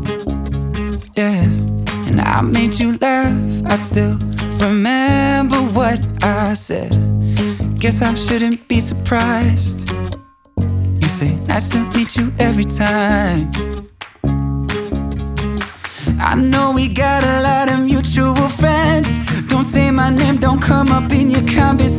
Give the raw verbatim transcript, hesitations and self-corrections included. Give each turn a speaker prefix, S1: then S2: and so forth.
S1: Yeah, and I made you laugh. I still remember what I said. Guess I shouldn't be surprised. You say nice to meet you every time. I know we got a lot of mutual friends. Don't say my name, don't come up in your conversation.